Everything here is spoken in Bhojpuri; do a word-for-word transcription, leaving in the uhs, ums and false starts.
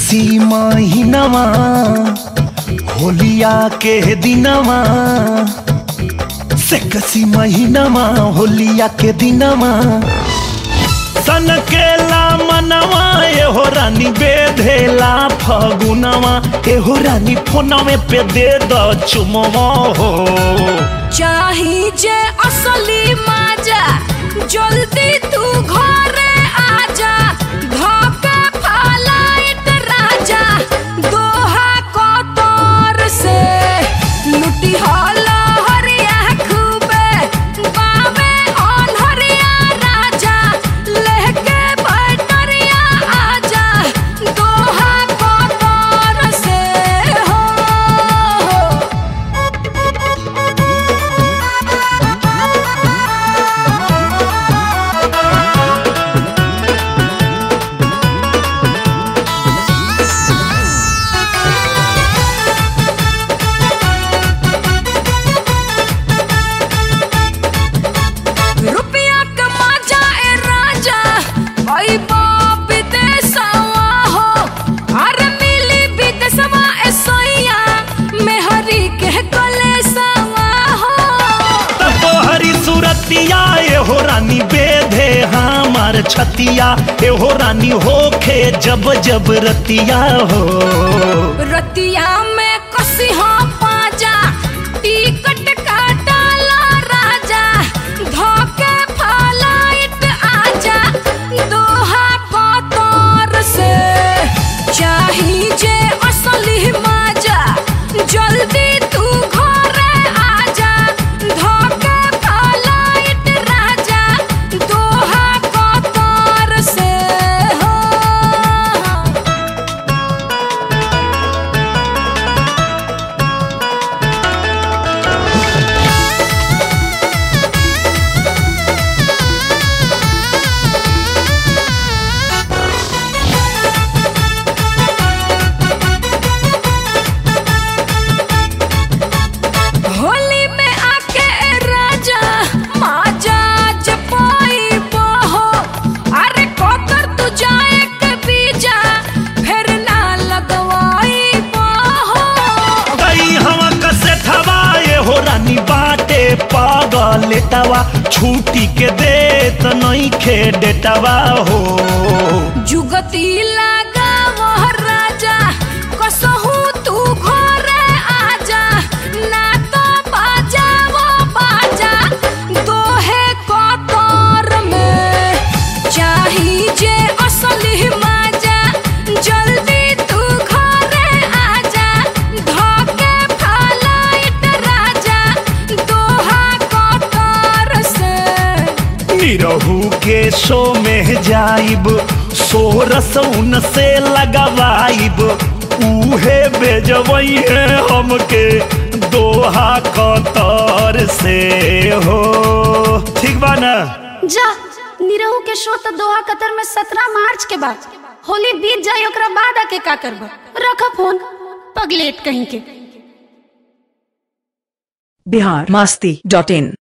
कसी महीनवा होलिया के दिनवा से कसी महीनवा होलिया के दिनवा सन केला मनवा एहो रानी बेधेला फगुनवा एहो रानी फोनवे पे दे द चुमवा हो चाही जे असली माजा जल्दी तू घरे आजा धोके फलाइट राजा दोहा कतर से लुटी हला हरिया खूबे बावे अनहरिया राजा लेके बैटरिया आजा दोहा कतर से हो रुपया कमा जाए राजा भाई बाप विदेशवा हो अरे मिली विदेशवा ऐसैया मेहरी के कलेसवा हो तोहरी सूरतिया एहो रानी बेधे हमार छतिया एहो रानी होखे जब जब रतिया हो रतिया में कसी हाँ पाजा टिकट काटाला राजा धोके फलाइट आजा दोहा कतर से चाही जे असली माजा जल्दी तू घरे आजा धोके फलाइट राजा दोहा कतर से हो होली में आके राजा माजा जपाई बहो अरे कोतर तू जाए के बीजा फिर ना लगवाई बहो कई हवा कसे ठवा एहो रानी बाटे पागल तवा छूटी के देत नहीं खे डेटवा हो जुगती लगा वह राजा कसहू तू घरे आजा ना तो बाजा वो बाजा दोहे कतर में चाही जे असली माजा जल्दी तू घरे आजा धोके फलाइट राजा दोहा कतर से निरहू के शो में जाइब सोरस उन से लगवाइब उहे बेजवई है हमके दोहा कतर से हो ठीक बा ना जा निरहू के शो तो दोहा कतर में सत्रह मार्च के बाद होली बीत जाए ओकरा बाद आके का करबा रखा फोन पगलेट कहीं के बिहार मस्ती डॉट इन